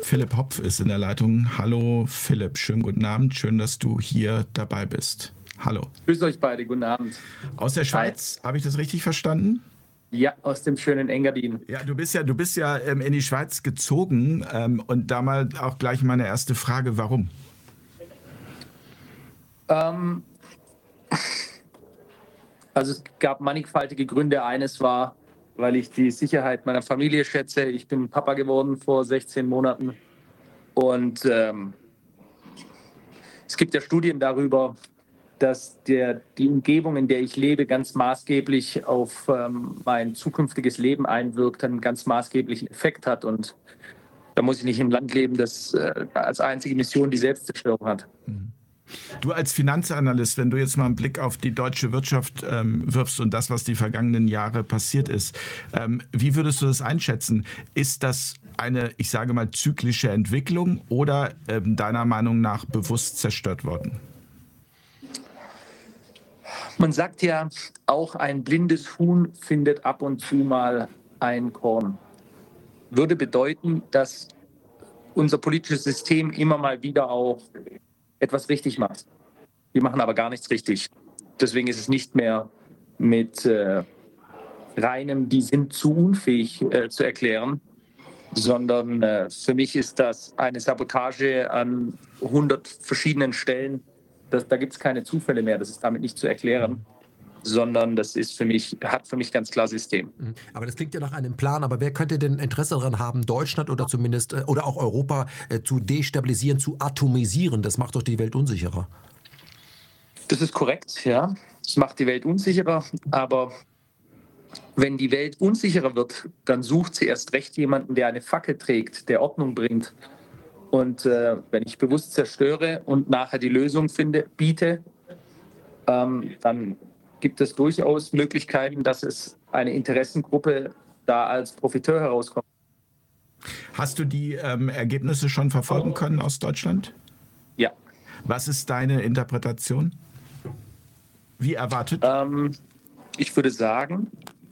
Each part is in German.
Philipp Hopf ist in der Leitung. Hallo Philipp, schönen guten Abend. Schön, dass du hier dabei bist. Hallo. Grüß euch beide, guten Abend. Aus der Schweiz, habe ich das richtig verstanden? Ja, aus dem schönen Engadin. Ja, du bist ja in die Schweiz gezogen und da mal auch gleich meine erste Frage, warum? Ähm, also es gab mannigfaltige Gründe. Eines war, weil ich die Sicherheit meiner Familie schätze. Ich bin Papa geworden vor 16 Monaten und es gibt ja Studien darüber, dass die Umgebung, in der ich lebe, ganz maßgeblich auf mein zukünftiges Leben einwirkt, einen ganz maßgeblichen Effekt hat. Und da muss ich nicht im Land leben, das als einzige Mission die Selbstzerstörung hat. Du als Finanzanalyst, wenn du jetzt mal einen Blick auf die deutsche Wirtschaft wirfst und das, was die vergangenen Jahre passiert ist, wie würdest du das einschätzen? Ist das eine, ich sage mal, zyklische Entwicklung oder deiner Meinung nach bewusst zerstört worden? Man sagt ja, auch ein blindes Huhn findet ab und zu mal ein Korn. Würde bedeuten, dass unser politisches System immer mal wieder auch etwas richtig macht. Wir machen aber gar nichts richtig. Deswegen ist es nicht mehr mit reinem, die sind zu unfähig zu erklären, sondern für mich ist das eine Sabotage an 100 verschiedenen Stellen. Da gibt es keine Zufälle mehr, das ist damit nicht zu erklären, sondern das ist hat für mich ganz klar System. Aber das klingt ja nach einem Plan. Aber wer könnte denn Interesse daran haben, Deutschland oder zumindest oder auch Europa zu destabilisieren, zu atomisieren? Das macht doch die Welt unsicherer. Das ist korrekt, ja. Das macht die Welt unsicherer, aber wenn die Welt unsicherer wird, dann sucht sie erst recht jemanden, der eine Fackel trägt, der Ordnung bringt. Und wenn ich bewusst zerstöre und nachher die Lösung biete, dann gibt es durchaus Möglichkeiten, dass es eine Interessengruppe da als Profiteur herauskommt. Hast du die Ergebnisse schon verfolgen können aus Deutschland? Ja. Was ist deine Interpretation? Wie erwartet? Ich würde sagen,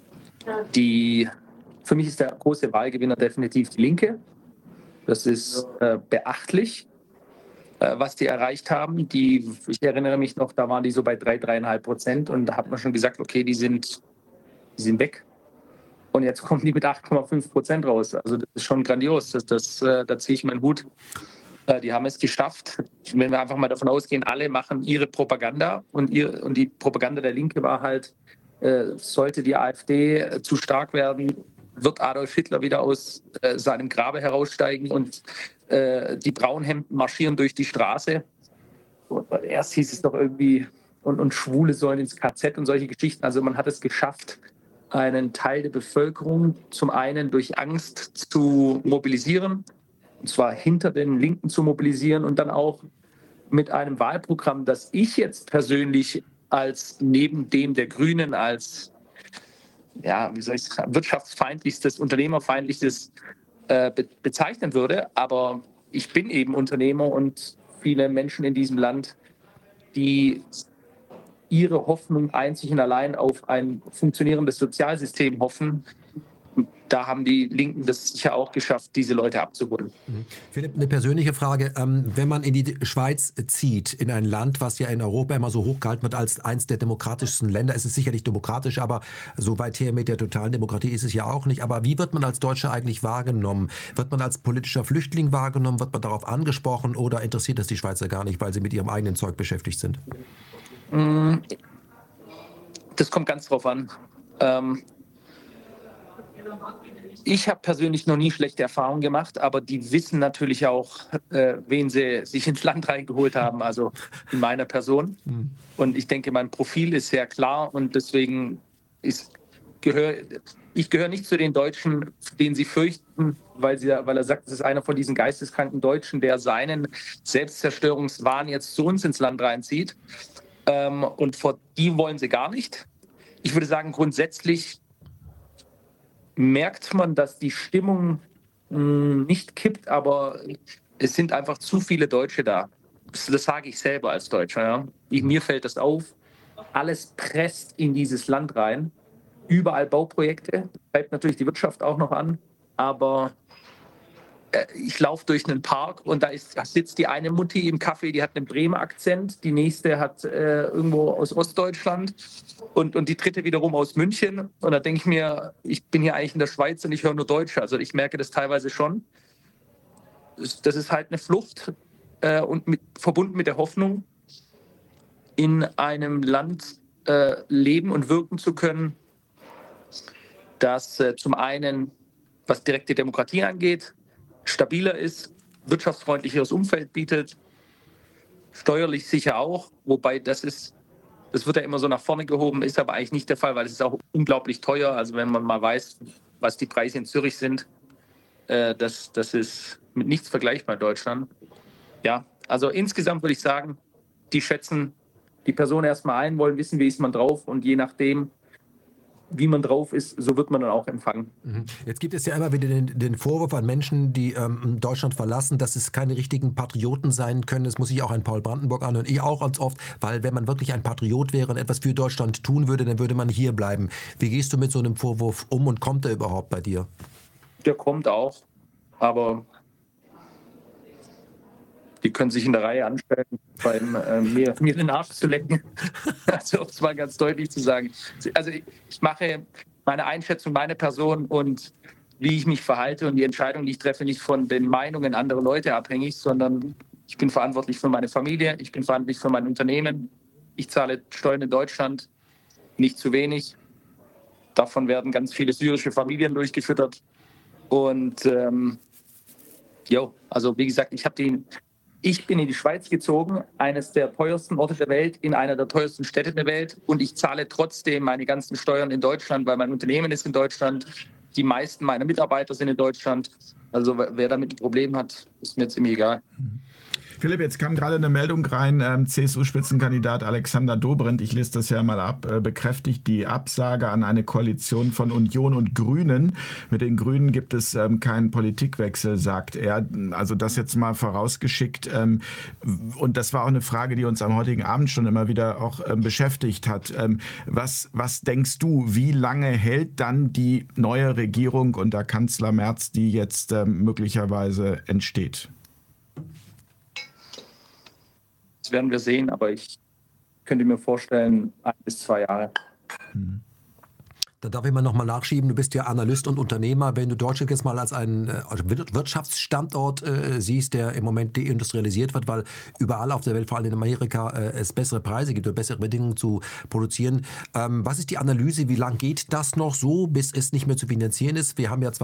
für mich ist der große Wahlgewinner definitiv die Linke. Das ist beachtlich, was die erreicht haben. Ich erinnere mich noch, da waren die so bei 3,5% und da hat man schon gesagt, okay, die sind weg. Und jetzt kommen die mit 8,5% raus. Also das ist schon grandios. Da ziehe ich meinen Hut. Die haben es geschafft. Wenn wir einfach mal davon ausgehen, alle machen ihre Propaganda und die Propaganda der Linke war halt, sollte die AfD zu stark werden, wird Adolf Hitler wieder aus seinem Grabe heraussteigen und die Braunhemden marschieren durch die Straße. Und erst hieß es doch irgendwie, und Schwule sollen ins KZ und solche Geschichten. Also man hat es geschafft, einen Teil der Bevölkerung zum einen durch Angst zu mobilisieren, und zwar hinter den Linken zu mobilisieren und dann auch mit einem Wahlprogramm, das ich jetzt persönlich als neben dem der Grünen als wie soll ich sagen, wirtschaftsfeindlichstes, unternehmerfeindlichstes bezeichnen würde. Aber ich bin eben Unternehmer und viele Menschen in diesem Land, die ihre Hoffnung einzig und allein auf ein funktionierendes Sozialsystem hoffen. Da haben die Linken das sicher auch geschafft, diese Leute abzuholen. Philipp, eine persönliche Frage. Wenn man in die Schweiz zieht, in ein Land, was ja in Europa immer so hochgehalten wird als eins der demokratischsten Länder, es ist sicherlich demokratisch, aber so weit her mit der totalen Demokratie ist es ja auch nicht. Aber wie wird man als Deutscher eigentlich wahrgenommen? Wird man als politischer Flüchtling wahrgenommen? Wird man darauf angesprochen oder interessiert das die Schweizer gar nicht, weil sie mit ihrem eigenen Zeug beschäftigt sind? Das kommt ganz drauf an. Ich habe persönlich noch nie schlechte Erfahrungen gemacht, aber die wissen natürlich auch, wen sie sich ins Land reingeholt haben, also in meiner Person. Und ich denke, mein Profil ist sehr klar und deswegen gehöre nicht zu den Deutschen, den sie fürchten, weil er sagt, es ist einer von diesen geisteskranken Deutschen, der seinen Selbstzerstörungswahn jetzt zu uns ins Land reinzieht. Und vor die wollen sie gar nicht. Ich würde sagen, grundsätzlich merkt man, dass die Stimmung nicht kippt, aber es sind einfach zu viele Deutsche da. Das sage ich selber als Deutscher. Ja. Mir fällt das auf. Alles presst in dieses Land rein. Überall Bauprojekte. Treibt natürlich die Wirtschaft auch noch an. Aber ich laufe durch einen Park und da sitzt die eine Mutti im Café, die hat einen Bremer Akzent, die nächste hat irgendwo aus Ostdeutschland und die dritte wiederum aus München. Und da denke ich mir, ich bin hier eigentlich in der Schweiz und ich höre nur Deutsch. Also ich merke das teilweise schon. Das ist halt eine Flucht und verbunden mit der Hoffnung, in einem Land leben und wirken zu können, das zum einen, was direkte Demokratie angeht, stabiler ist, wirtschaftsfreundlicheres Umfeld bietet, steuerlich sicher auch, wobei das wird ja immer so nach vorne gehoben, ist aber eigentlich nicht der Fall, weil es ist auch unglaublich teuer. Also wenn man mal weiß, was die Preise in Zürich sind, das ist mit nichts vergleichbar in Deutschland. Ja, also insgesamt würde ich sagen, die schätzen die Person erstmal ein, wollen wissen, wie ist man drauf und je nachdem, wie man drauf ist, so wird man dann auch empfangen. Jetzt gibt es ja immer wieder den Vorwurf an Menschen, die Deutschland verlassen, dass es keine richtigen Patrioten sein können. Das muss ich auch an Paul Brandenburg anhören. Ich auch ganz oft, weil wenn man wirklich ein Patriot wäre und etwas für Deutschland tun würde, dann würde man hier bleiben. Wie gehst du mit so einem Vorwurf um und kommt der überhaupt bei dir? Der kommt auch, aber die können sich in der Reihe anstellen, mir den Arsch zu lecken. Also, um es mal ganz deutlich zu sagen. Also, ich mache meine Einschätzung, meine Person und wie ich mich verhalte und die Entscheidung, die ich treffe, nicht von den Meinungen anderer Leute abhängig, sondern ich bin verantwortlich für meine Familie, ich bin verantwortlich für mein Unternehmen. Ich zahle Steuern in Deutschland, nicht zu wenig. Davon werden ganz viele syrische Familien durchgefüttert. Und also wie gesagt, ich bin in die Schweiz gezogen, eines der teuersten Orte der Welt, in einer der teuersten Städte der Welt. Und ich zahle trotzdem meine ganzen Steuern in Deutschland, weil mein Unternehmen ist in Deutschland. Die meisten meiner Mitarbeiter sind in Deutschland. Also wer damit ein Problem hat, ist mir ziemlich egal. Philipp, jetzt kam gerade eine Meldung rein, CSU-Spitzenkandidat Alexander Dobrindt, ich lese das ja mal ab, bekräftigt die Absage an eine Koalition von Union und Grünen. Mit den Grünen gibt es keinen Politikwechsel, sagt er. Also das jetzt mal vorausgeschickt. Und das war auch eine Frage, die uns am heutigen Abend schon immer wieder auch beschäftigt hat. Was denkst du, wie lange hält dann die neue Regierung unter Kanzler Merz, die jetzt möglicherweise entsteht? Das werden wir sehen, aber ich könnte mir vorstellen, 1 bis 2 Jahre. Da darf ich mal nochmal nachschieben, du bist ja Analyst und Unternehmer. Wenn du Deutschland jetzt mal als einen Wirtschaftsstandort siehst, der im Moment deindustrialisiert wird, weil überall auf der Welt, vor allem in Amerika, es bessere Preise gibt oder bessere Bedingungen zu produzieren. Was ist die Analyse? Wie lange geht das noch so, bis es nicht mehr zu finanzieren ist? Wir haben ja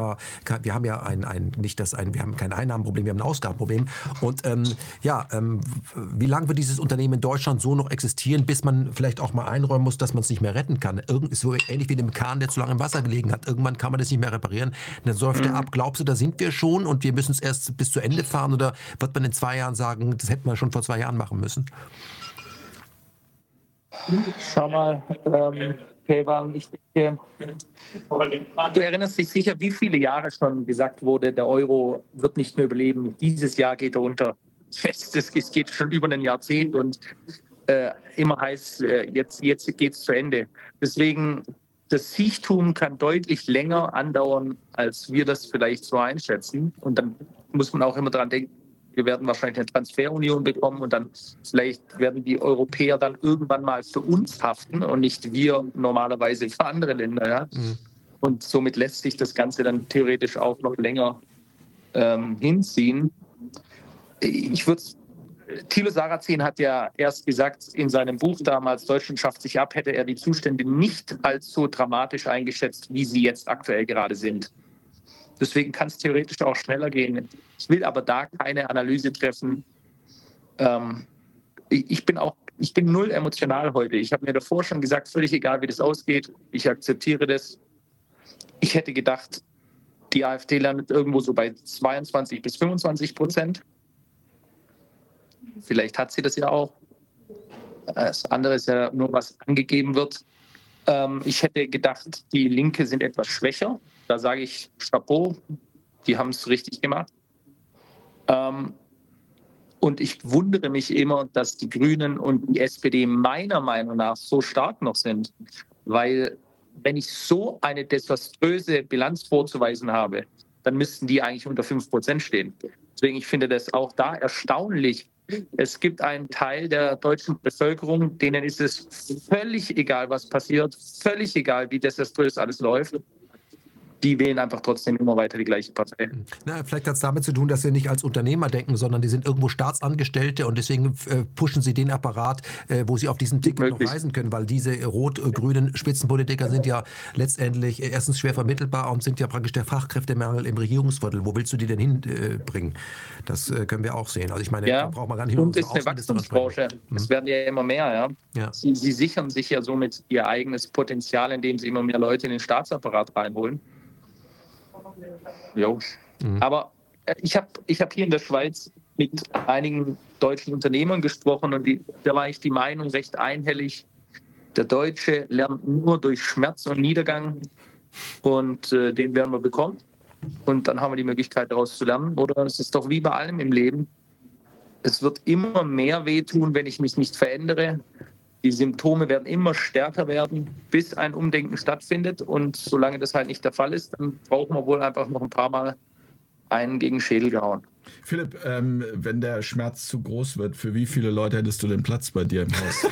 kein Einnahmenproblem, wir haben ein Ausgabenproblem. Und wie lange wird dieses Unternehmen in Deutschland so noch existieren, bis man vielleicht auch mal einräumen muss, dass man es nicht mehr retten kann? So ähnlich wie dem Kahn, der zu lange im Wasser gelegen hat. Irgendwann kann man das nicht mehr reparieren. Dann säuft er ab. Glaubst du, da sind wir schon und wir müssen es erst bis zu Ende fahren? Oder wird man in 2 Jahren sagen, das hätten wir schon vor 2 Jahren machen müssen? Schau mal, Kevan, ich denke, du erinnerst dich sicher, wie viele Jahre schon gesagt wurde, der Euro wird nicht mehr überleben. Dieses Jahr geht er unter. Es geht schon über ein Jahrzehnt und immer heißt, jetzt geht es zu Ende. Deswegen, das Siechtum kann deutlich länger andauern, als wir das vielleicht so einschätzen. Und dann muss man auch immer dran denken, wir werden wahrscheinlich eine Transferunion bekommen und dann vielleicht werden die Europäer dann irgendwann mal für uns haften und nicht wir normalerweise für andere Länder. Ja? Und somit lässt sich das Ganze dann theoretisch auch noch länger hinziehen. Thilo Sarrazin hat ja erst gesagt in seinem Buch damals, Deutschland schafft sich ab, hätte er die Zustände nicht als so dramatisch eingeschätzt, wie sie jetzt aktuell gerade sind. Deswegen kann es theoretisch auch schneller gehen. Ich will aber da keine Analyse treffen. Ich bin null emotional heute. Ich habe mir davor schon gesagt, völlig egal, wie das ausgeht. Ich akzeptiere das. Ich hätte gedacht, die AfD landet irgendwo so bei 22-25%. Vielleicht hat sie das ja auch. Das andere ist ja nur, was angegeben wird. Ich hätte gedacht, die Linke sind etwas schwächer. Da sage ich Chapeau, die haben es richtig gemacht. Und ich wundere mich immer, dass die Grünen und die SPD meiner Meinung nach so stark noch sind. Weil wenn ich so eine desaströse Bilanz vorzuweisen habe, dann müssten die eigentlich unter 5% stehen. Deswegen, ich finde das auch da erstaunlich. Es gibt einen Teil der deutschen Bevölkerung, denen ist es völlig egal, was passiert, völlig egal, wie desaströs alles läuft. Die wählen einfach trotzdem immer weiter die gleiche Partei. Na, vielleicht hat es damit zu tun, dass sie nicht als Unternehmer denken, sondern die sind irgendwo Staatsangestellte und deswegen pushen sie den Apparat, wo sie auf diesen Ticket noch reisen können, weil diese rot-grünen Spitzenpolitiker sind ja letztendlich erstens schwer vermittelbar und sind ja praktisch der Fachkräftemangel im Regierungsviertel. Wo willst du die denn hinbringen? Das können wir auch sehen. Also ich meine, da braucht man gar nicht und ist eine Wachstumsbranche. Es werden ja immer mehr. Ja. Sie sichern sich ja somit ihr eigenes Potenzial, indem sie immer mehr Leute in den Staatsapparat reinholen. Jo. Aber ich hab hier in der Schweiz mit einigen deutschen Unternehmern gesprochen und da war ich die Meinung recht einhellig, der Deutsche lernt nur durch Schmerz und Niedergang und den werden wir bekommen und dann haben wir die Möglichkeit daraus zu lernen. Oder es ist doch wie bei allem im Leben, es wird immer mehr wehtun, wenn ich mich nicht verändere. Die Symptome werden immer stärker werden, bis ein Umdenken stattfindet. Und solange das halt nicht der Fall ist, dann brauchen wir wohl einfach noch ein paar Mal einen gegen den Schädel gehauen. Philipp, wenn der Schmerz zu groß wird, für wie viele Leute hättest du den Platz bei dir im Haus?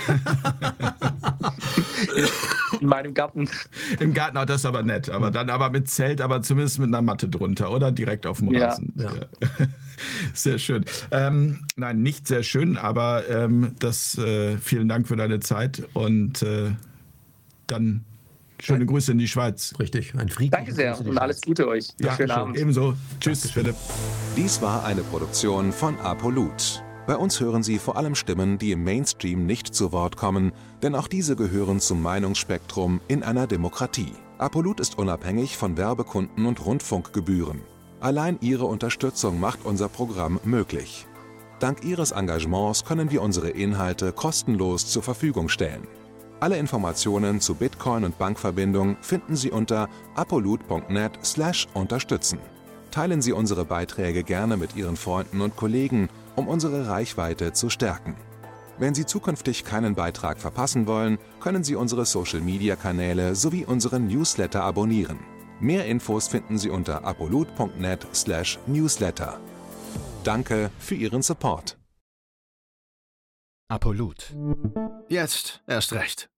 In meinem Garten. Im Garten, oh, das ist aber nett. Aber dann aber mit Zelt, aber zumindest mit einer Matte drunter, oder? Direkt auf dem Rasen. Ja. Sehr schön. Nein, nicht sehr schön, aber vielen Dank für deine Zeit und dann schöne Grüße in die Schweiz. Richtig, ein Frieden. Danke sehr und alles Gute euch. Ja, schönen Abend. Ebenso. Tschüss, Philipp. Dies war eine Produktion von Apolut. Bei uns hören Sie vor allem Stimmen, die im Mainstream nicht zu Wort kommen, denn auch diese gehören zum Meinungsspektrum in einer Demokratie. Apolut ist unabhängig von Werbekunden und Rundfunkgebühren. Allein Ihre Unterstützung macht unser Programm möglich. Dank Ihres Engagements können wir unsere Inhalte kostenlos zur Verfügung stellen. Alle Informationen zu Bitcoin und Bankverbindung finden Sie unter apolut.net/unterstützen. Teilen Sie unsere Beiträge gerne mit Ihren Freunden und Kollegen, um unsere Reichweite zu stärken. Wenn Sie zukünftig keinen Beitrag verpassen wollen, können Sie unsere Social-Media-Kanäle sowie unseren Newsletter abonnieren. Mehr Infos finden Sie unter apolut.net/newsletter. Danke für Ihren Support. Apolut. Jetzt erst recht.